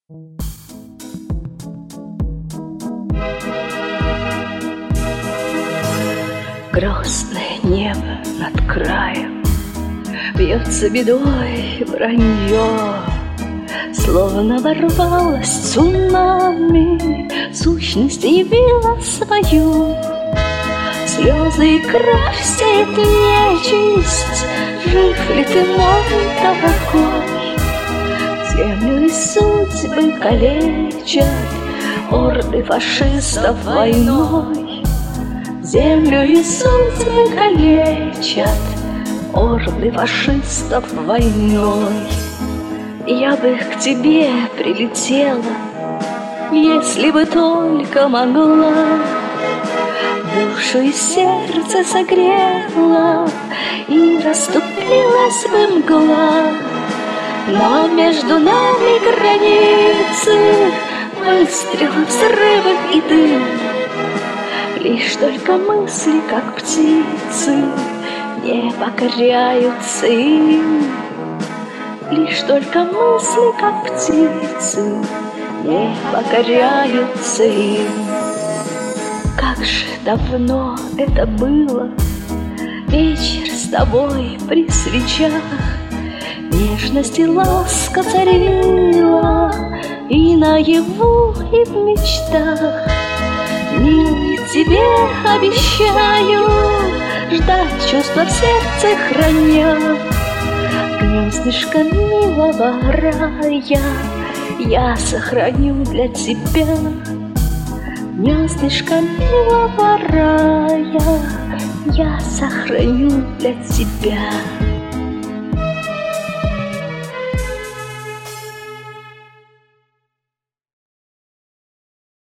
Грустное небо над краем бьется бедой вранье, словно ворвалась цунами, сущность явила свою. Слезы и кровь сеет нечисть, жив ли ты, мой дорогой? Землю и судьбы калечат орды фашистов войной. Землю и судьбы калечат орды фашистов войной. Я бы к тебе прилетела, если бы только могла, душу и сердце согрела, и расступилась бы мгла. Но между нами границы, выстрелы, взрывы и дым. Лишь только мысли, как птицы, не покоряются им. Лишь только мысли, как птицы, не покоряются им. Как же давно это было, вечер с тобой при свечах, нежность и ласка царила и наяву, и в мечтах. Милый, тебе обещаю ждать чувства в сердце храня. Гнездышко милого рая я сохраню для тебя. Гнездышко милого рая я сохраню для тебя.